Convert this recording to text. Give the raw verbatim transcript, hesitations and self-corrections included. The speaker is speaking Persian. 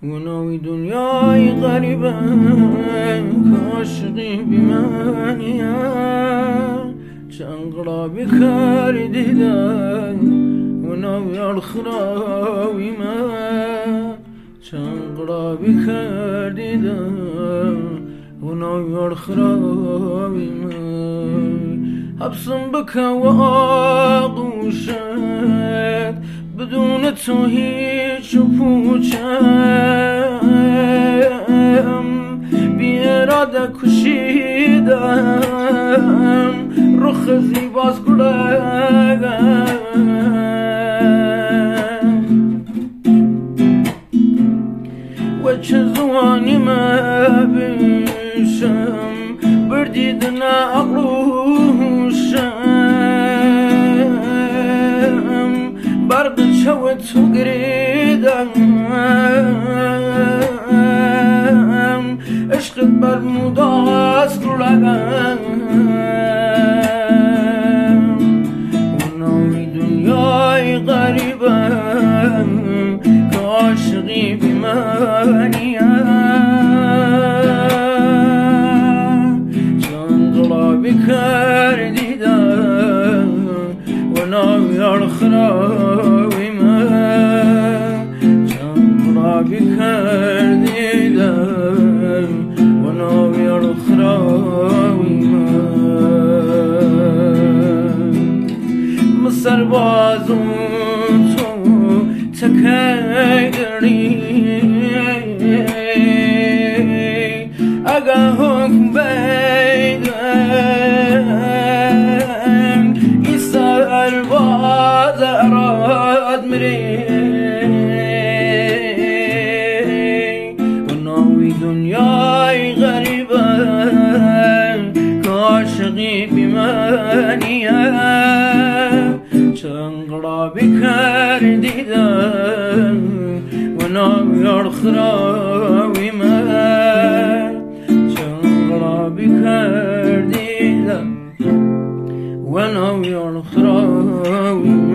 وناوی دنیای غریبه کاشقی بیمانیه چنگرابی کاری دیدن وناوی الخراوی من چنگرابی کار دیدن وناوی الخراوی من حبسم بکن و آغوشت بدون تو هیچ پوچم بی اراده کشیدم رخ زیباز گلگم و چه زوانی مبیشم بردیدن اقروشم برق شو تو گریدم عشقت بر مداست لگم وناوی دنیای غریبم که عاشقی بیمانیه چندرابی کر دیدم وناوی الخراوی من چندرابی کر دیدم وناوی الخراوی من مصر بازون تو تکیدری اگه حکم بیدم ای سر باز اراد مری وناوی دنیای غریبم که عاشقی بیمانیه چنگرابی کر دیدم وناوی الخراوی من چنگرابی کر دیدم وناوی الخراوی